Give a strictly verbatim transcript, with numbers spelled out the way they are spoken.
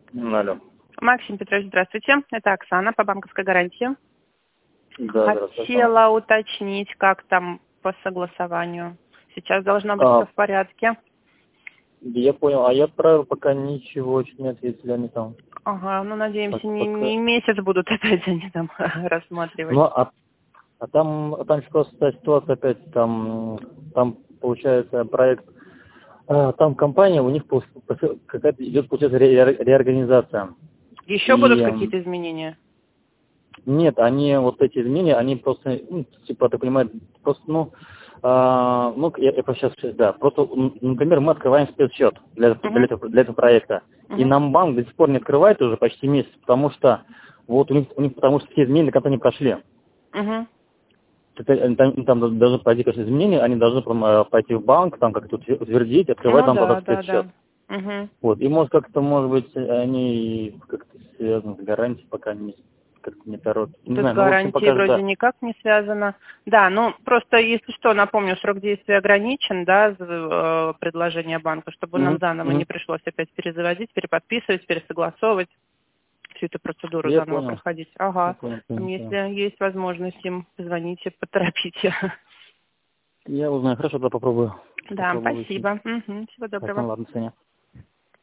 Алло. Максим Петрович, здравствуйте. Это Оксана по банковской гарантии. Да, здравствуйте. Хотела уточнить, как там по согласованию. Сейчас должно быть А, все в порядке. я понял. А я отправил, пока ничего еще не ответили они там. Ага, ну Так, надеемся, не, пока... не месяц будут опять они там рассматривать. Ну, а, а там, а там просто та ситуация опять, там, там получается проект, а, там компания, у них пол- какая-то идет, получается, ре- ре- реорганизация. Еще будут И м, какие-то изменения? нет, они вот эти изменения, они просто, ну, типа, ты понимаешь, просто, ну, а, ну, я, я сейчас, да, просто, м, например, мы открываем спецсчет для, для, Угу, этого, для этого проекта, и угу, нам банк до сих пор не открывает уже почти месяц, потому что, вот у них, у них потому что все изменения как-то не прошли. угу. Это- Там, там должны пройти, конечно, изменения, они должны прям, э, пойти в банк, там как-то утвер- утвердить, открывать Ну там да, потом да, спецсчет. да. Угу. Вот, и может как-то, может быть, они как-то связаны с гарантией, пока не, как-то не торопятся. Не Тут с знаю, ну, в общем, гарантией пока вроде ждать. никак не связано. Да, ну просто, если что, напомню, срок действия ограничен, да, з- э, предложение банка, чтобы нам Мгм, заново не мгм. пришлось опять перезаводить, переподписывать, пересогласовывать, всю эту процедуру Я заново понял. проходить. Я Ага. понял, Там, понял, если понял. есть возможность им, позвоните, поторопите. Я узнаю. Хорошо, да, попробую. Да, Попробую выяснить. спасибо. Мгм. Всего Так, доброго. ну ладно, Саня.